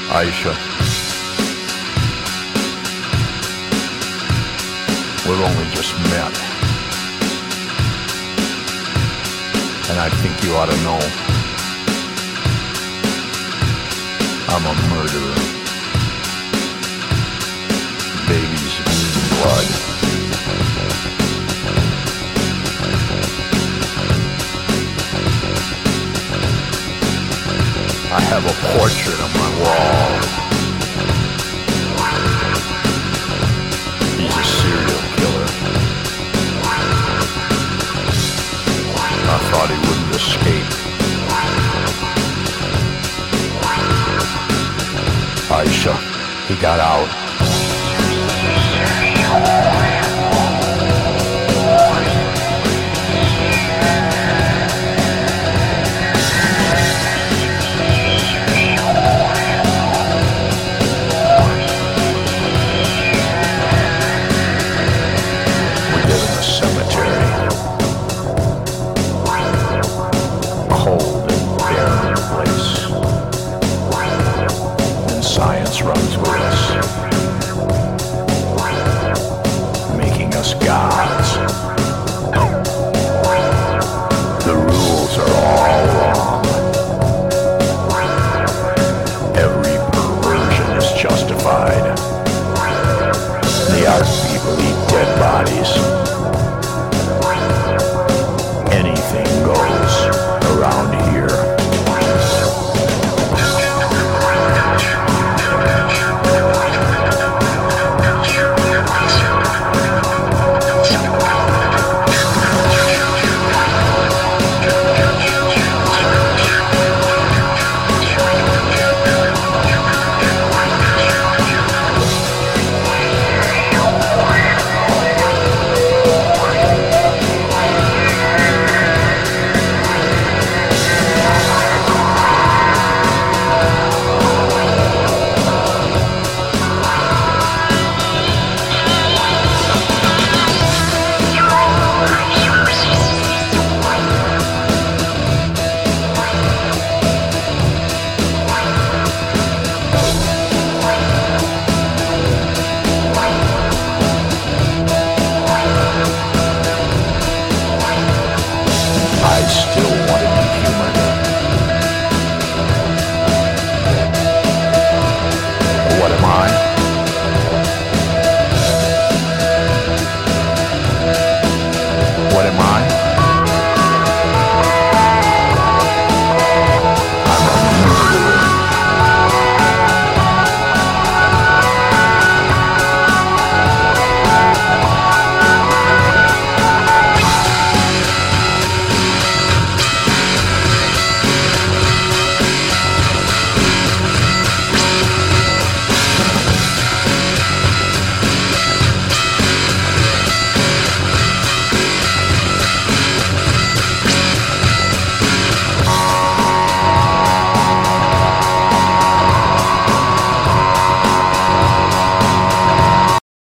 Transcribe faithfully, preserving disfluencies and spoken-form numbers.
Aisha, we've only just met, and I think you ought to know I'm a murderer. Babies need blood. I have a portrait on my wall. He's a serial killer. I thought he wouldn't escape. Aisha, he got out. Science runs with us, making us God.